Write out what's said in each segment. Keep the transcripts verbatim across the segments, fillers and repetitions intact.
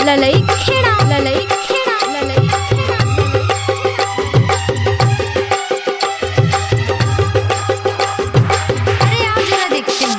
ललई खेड़ा ललई खेड़ा ललई खेड़ा अरे आओ जरा देखते हैं।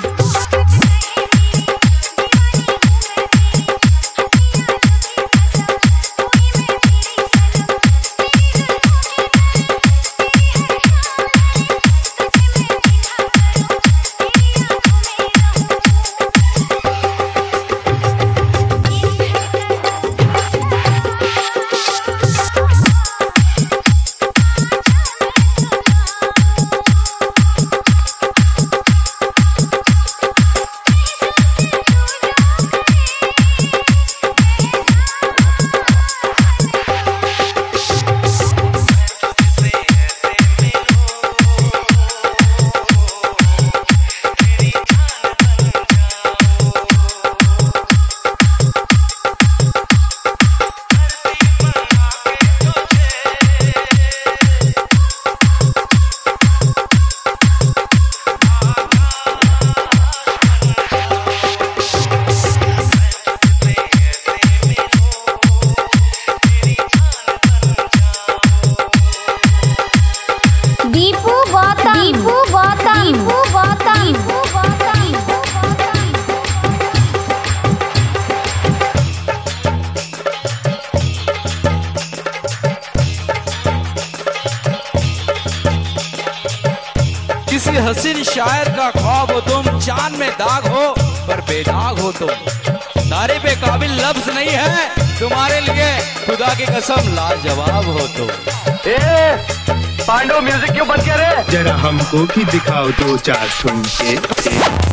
दीपू गौतम दीपू गौतम दीपू गौतम दीपू गौतम किसी हसीन शायर का ख्वाब हो तुम, चांद में दाग हो पर बेदाग हो तुम। तारीफ पे काबिल लफ्ज नहीं है तुम्हारे लिए, खुदा की कसम लाजवाब हो तुम। ए पांडव म्यूजिक क्यों बंद कर रहे? जरा हमको भी दिखाओ दो चार सुन के।